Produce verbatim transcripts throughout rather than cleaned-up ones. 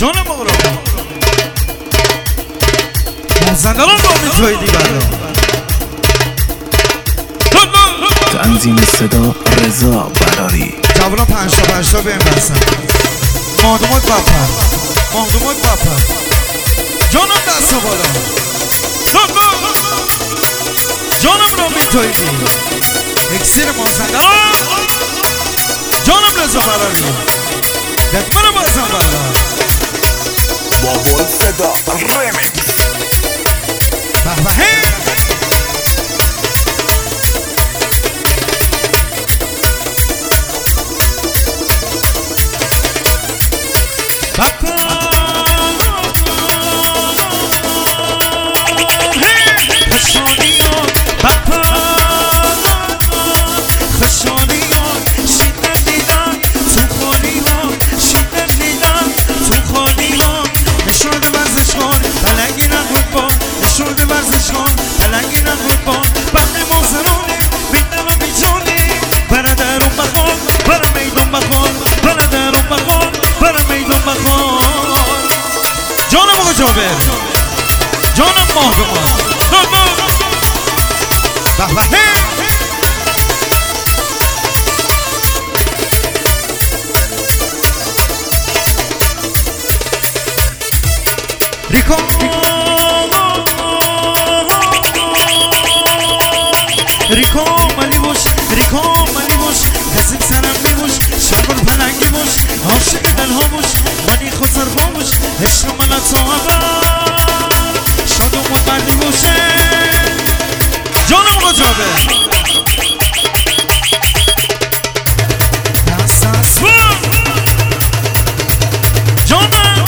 جانم آقا مازندران نامی توی دیگران تنظیم صدا رضا براری. جوانان پنجتا پنجتا بیم بسن مادمات بپر مادمات بپر جانم دستا بالا جانم نامی توی دی اکسیر مازندران جانم رضا براری دکمه رو بازم بالا بابا صدا ریمیکس به به جانم آقا جابر جانم ماهدمان به به ریکو ریکو مالی بوش ریکو مالی بوش کسی سرم میبوش شبر پلنگی بوش عاشق دلها بوش منی خود سرفا بوش عشق من صاحبه شاد و مدردی بوشه جانم آقا جابر جانم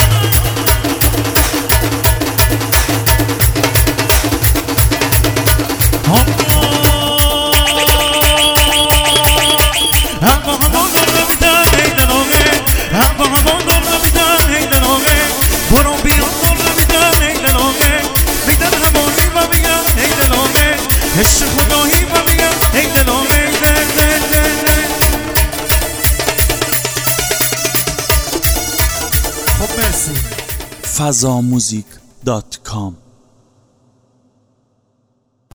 عشق خدایی و میگم ای دلم ای دل دل دل. خب مرسی. فضا موزیک دات کام